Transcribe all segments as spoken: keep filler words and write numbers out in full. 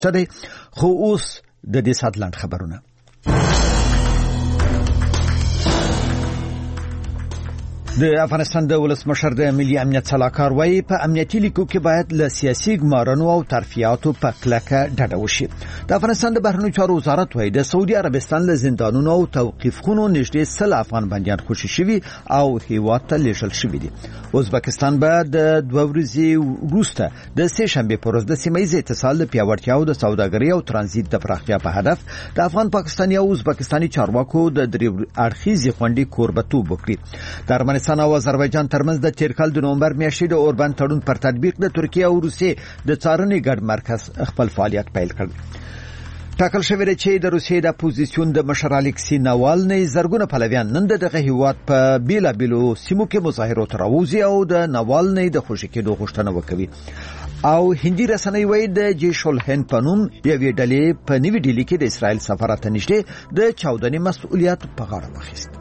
دی. خو اوس د دې ساتلند خبرونه. د افغانستان د ولسمشر د ملي امنیت سلاکار وایي په امنیتي لیکو کې باید له سیاسي ګمارنو او ترفیعاتو په کلکه ډډه وشي. د افغانستان د بهرنیو چارو وزارت وایي د سعودي عربستان له زندانونو او توقیفخونو نږدې سل افغان بندیان خوشي شوي او هیواد ته لیږل شوي دي. ازبکستان به د دوه ورځې وروسته د سه شنبې پر ورځ د سیمه ییز اتصال د پیاوړتیا او د سوداګرۍ او ترانزیت د پراختیا په هدف د افغان پاکستاني او ازبکستاني چارواکو د درې اړخیزې غونډې کوربتوب وکړي. د ارمنستان او آذربایجان ترمنځ د تیر کال د نومبر میاشتې د اوربند تړون پر تطبیق د ترکیه او روسیې د څارنې ګډ مرکز خپل فعالیت پیل کړ. ټاکل شوی دی چې د روسیې د اپوزیسیون د مشر الکسی ناوالنی زرګونه پلویان نن دغه هیواد په بیلابیلو سیمو کې مظاهرو ته راوځي او د ناوالنی د خوشي کېدو غوښتنه وکوي. او هندي رسنۍ وایي د جیش الهند په نوم یوې ډلې په نوې ډیلي کې د اسرائیل سفارت ته نږدې د چاودنې مسؤلیت په غاړه واخیست.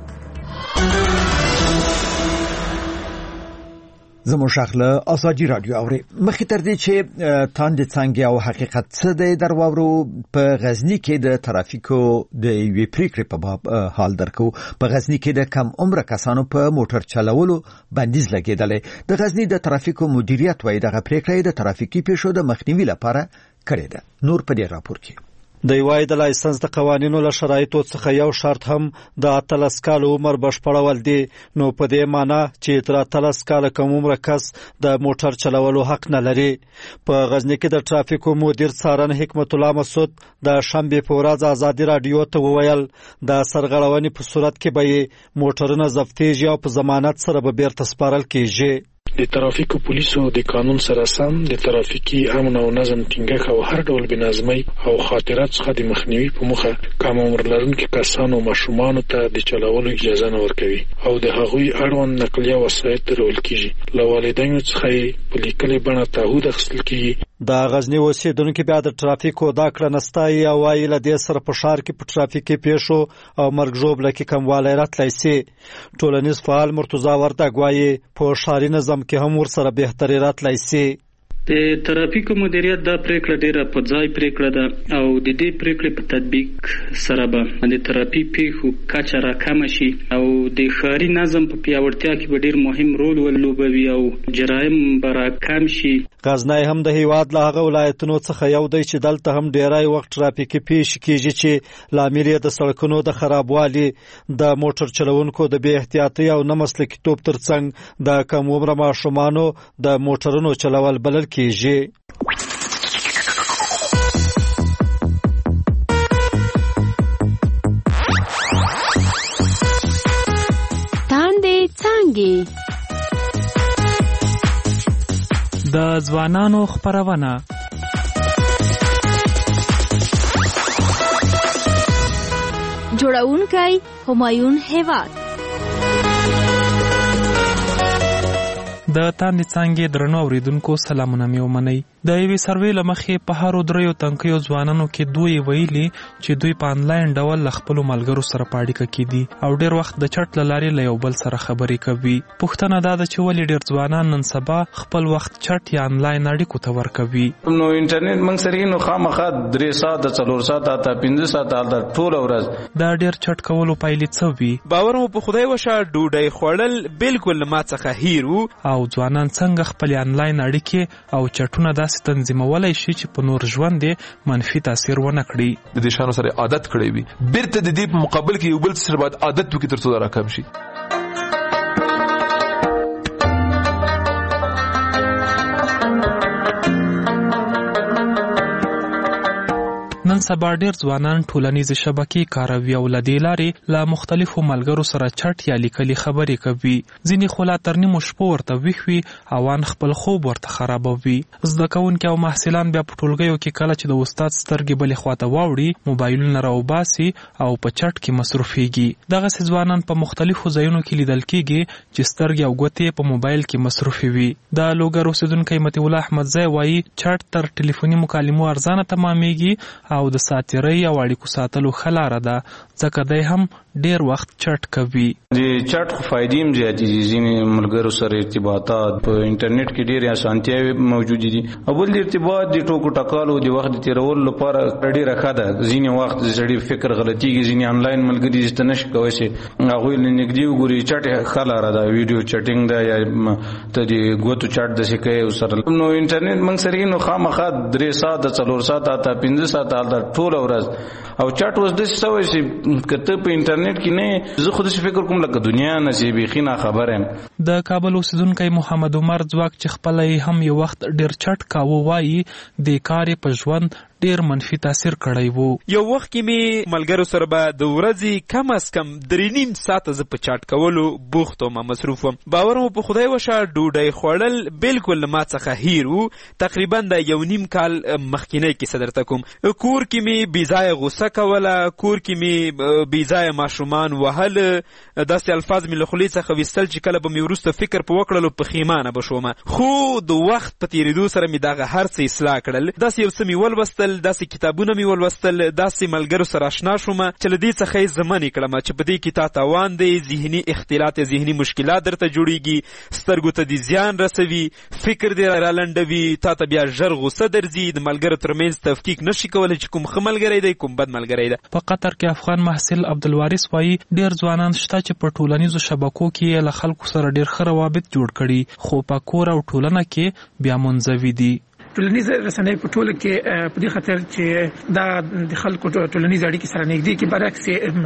زموږ شغله ازادي رادیو اوري. مخکې تر دې چې تاند څنګه او حقیقت څه دی درواورو په غزنی کې د ترافیکو د یوې پریکړې په باب حال درکو. په غزنی کې د کم عمر کسانو په موټر چلولو بندیز لګیدلی. د غزنی د ترافیکو مدیریت وایي دغه پریکړه د ترافیکي پیښو د مخنیوي لپاره کړې ده. نور په دې راپور کې د یوای د لایسنس د قوانینو له شرایطو څخه یو شرط هم د اتلس کال عمر بشپړول دي. نو په دې معنی چې تر اتلس کال کم عمر کس د موټر چلولو حق نه لري. په غزنی کې د ترافیکو مدیر څارن حکمت الله مسعود د شنبه په ورځ ازادي رادیو ته وویل د سرغړونې په صورت کې به موټرونه ضبطېږي او په ضمانت سره به بیرته سپارل کیږي. د ترافیکو پولیسو د قانون سره سم د ترافیکي امن او نظم ټینګښت او هر ډول بنظمۍ او خاطرات څخه د مخنیوي په موخه کم عمر لرونکو کسانو او ماشومانو ته د چلولو اجازه نه ورکوي او د هغوی اړوند نقلیه وسایط درول کیږي. له والدینو څخه په لیکلې بڼه تعهد اخیستل کیږي. د غزنی اوسیدونکو بیا د ترافیکو دا کړه نستای او وايي له دې سره په ښار کې په ترافیکي پیښو او مرګ ژوبله کې کموالی راتلی سي. ټولنیز فعال مرتضی وردګ وايي په ښاري نظم کې هم ورسره بهتري راتلی سي. د ترافیکو مدیریت دا پریکړه ډیره په ځای پریکړه ده او د دې پریکړې په تطبیق سره به د ترافیک پیښو کچه راکمه شي او د ښاري نظم په پیاوړتیا کې به ډیر مهم رول ولوبوي او جرایم به راکم شي. غزنی هم د هیواد له هغه ولایتونو څخه یو دی چې دلته هم ډیری وخت ترافیکي پیښې کیږي چې لامل یې د سړکونو د خرابوالي د موټر چلوونکو د بې احتیاطۍ او نه مسلکیتوب ترڅنګ د کم عمره ماشومانو د موټرونو چلول بلل کیږي. تاندې څنګه د ځوانانو خبرونه جوړونکی همایون هیواد. د تاندې څنګه درنو اوریدونکو سلامونه مې ومنئ. د یوې سروې له مخې په هرو دریو تنکیو ځوانانو کې دوی ویلي چې دوی په انلاین ډول له خپلو ملګرو سره په اړیکه کې دي او ډېر وخت د چټ له لارې له یو بل سره خبرې کوي. پوښتنه دا ده چې ولې ډېر ځوانان نن سبا خپل وخت چټ یا انلاین اړیکو ته ورکوي. نو انټرنیټ موږ سره نو خامخا درې ساعته څلور ساعته تا پنځه ساعته د ټول ورځ دا ډېر چټ کولو پایلې څه وي؟ باور مو په خدای وشه ډوډۍ خوړل بالکل ما څخه هیر وو او ځوانان څنګه خپل انلاین اړیکې او چټونه داسې تنظیمولای شي چې په نور ژوند یې منفي تاثیر ونه کړي. د دې شانو سره عادت کړی وي بیرته د دې په مقابل کې یو بل سره باید عادت وکړي تر څو دا راکم شي. نن سبا ډېر ځوانان ټولنیزې شبکې کاروي او له دې لارې له مختلفو ملګرو سره چټ یا لیکلي خبرې کوي. ځینې خو لا تر نیمو شپو ورته ویښ وي او ان خپل خوب ورته خرابوي. زده کوونکي او محصلان بیا په ټولګیو کې کله چې د استاد سترګې بلې خواته واوړي موبایلونه راوباسي او په چټ کې مصروفېږي. دغسې ځوانان په مختلفو ځایونو کې لیدل کېږي چې سترګې او ګوتې په موبایل کې مصروفې وي. د لوګر اوسېدونکی مطیع الله احمدزی وایي چټ تر ټلیفوني مکالمو ارزانه تمامېږي او د ساتیرۍ او اړیکو ساتلو ښه لاره ده ځکه دی هم ډیر وخت چټ کوي. د چټ خو فایدې هم زیاتې دي. ځینې ملګرو سره ارتباطات په انټرنیټ کې ډېرې اسانتیاوې موجودې دي. او بل د ارتباط د ټوکو ټکالو د وخت د تېرولو لپاره ډېره ښه ده. ځینې وخت د سړي فکر غلطېږي. ځینې آنلاین ملګري چې ته نشي کولی چې هغوی له نږدې وګوري. چټ ښه لاره ده. ویډیو چټینګ ده یا ته د ګوتو چټ داسې کوې ورسره. نو انټرنیټ موږ سره نو خامخا درې ساعته څلور ساعته حتی پنځه ساعته هلته ټوله ورځ. او چټ اوس داسې شوی چې که ته په انټرنیټ کې نه زه خو داسې فکر کوم لکه دنیا نه چې بیخي ناخبره یم. د کابل اوسیدونکی محمد عمر ځواک چې خپله یې هم یو وخت ډېر چټ کاوه وایي د کار یې په ژوند ډیر منفي تاثیر کړی وو. یو وخت کې می ملګرو سره به د ورځې کم از کم درې نیم ساعته زه په چاټ کولو بوخت وم مصروف وم. باور مو په خدای وشه ډوډۍ خوړل بالکل ما څخه هیر وو. تقریبا د یو نیم کال مخکینی کیسه درته کوم. کور کې می بیځایه غوسه کوله. کور کې می بیځایه ماشومان وهل. داسې الفاظ می له خولې څخه ویستل چې کله به می وروسته فکر په وکړلو پښیمانه به شوم. خو د وخت په تېرېدو سره می دغه هر څه اصلاح کړل. داسې یو څه می ولوستل، داسې کتابونه می ولوستل، داسې ملګرو سره اشنا شوم چې له دې څخه یې زمنې کړم چې په دې کې تا تاوان دی، ذهني اختلالات، ذهني مشکلات درته جوړیږي، سترګو ته دې زیان رسوي، فکر دې رالنډوي، تا ته بیا ژر غوسه درځي. د ملګرو ترمنځ تفکیک نشي کولی چې کوم ښه ملګری دی کوم بد ملګری دی. په قطر کې افغان محصل عبدالوارث وایي ډېر ځوانان شته چې په ټولنیزو شبکو کې له خلکو سره ډېر ښه روابط جوړ کړي خو په کور او ټولنه کې بیا منزوي دي. ټولنیز رسنۍ په ټوله کې په دې خاطر چې دا د خلکو ټولنیز اړیکې سره نږدې کې برعکس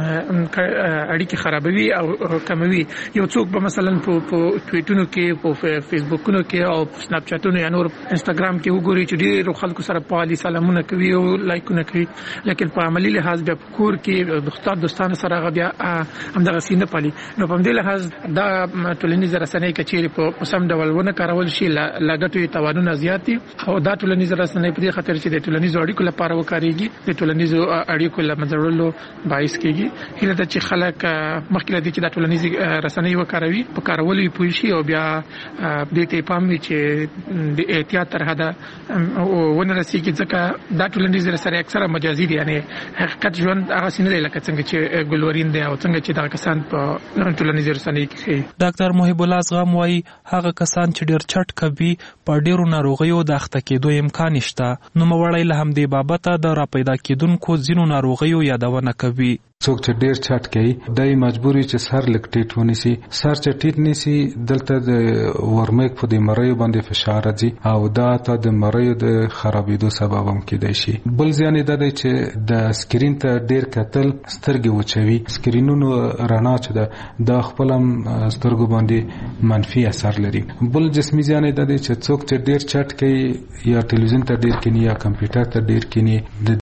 اړیکې خرابوي او کموي. یو څوک به مثلا په ټویټونو کې، په فیسبوکونو کې او سناپ چاتونو یا نور انستګرام کې وګوري چې ډېر خلکو سره په حالي سلامونه کوي او لایکونه کوي، لیکن په عملی لحاظ بیا په کور کې دوستان دوستانو سره هغه بیا همدغه سینه پالي. نو په دې لحاظ دا ټولنیز رسنۍ کچېرې په سم ډول ونه کارول شي لګټوي توانونه زیات دي. او دا ټولنیز رسنۍ په دې خاطر چې د ټولنیزو اړیکو لپاره وکاريږي، د ټولنیزو اړیکو لمنځړلو باعث کیږي. هله د چې خلک مخکې د چې د ټولنیز رسنۍ وکاروي په کارولو یې پوه شي او بیا دې ته پام وي چې د احتیاط تر حده ونه رسیږي، ځکه دا ټولنیز رسنۍ اکثره مجازي دي. یعنی حقیقت ژوند هغه څنګه دی لکه څنګه چې ګلورین دی او څنګه چې دا کسان په ټولنیز رسنۍ کې. ډاکټر محب الله زغم وایي هغه کسان چې ډېر چټ کوي په ډېرو ناروغیو د اخته کېدو امکان شته. نوموړی له همدې بابته د راپیدا کېدونکو ځینو ناروغیو یادونه کوي. څوک چې ډیر چټ کوي دای مجبوري چې سر لک ټیټ ونیسي. سر چې ټیټ نیسي دلته د ورمېک په دې مریو باندې فشار راځي او دا ته د مریو د خرابېدو سبب هم کېدای شي. بل ځان یې د چې د سکرین ته ډیر کتل سترګې وچوي. سکرینونو رڼا چې ده د خپل سترګو باندې منفي اثر لري. بل جسمي ځان یې د چې څوک چې ډیر چټ کوي یا ټلویزیون ته ډیر کینی یا کمپیوټر ته ډیر کینی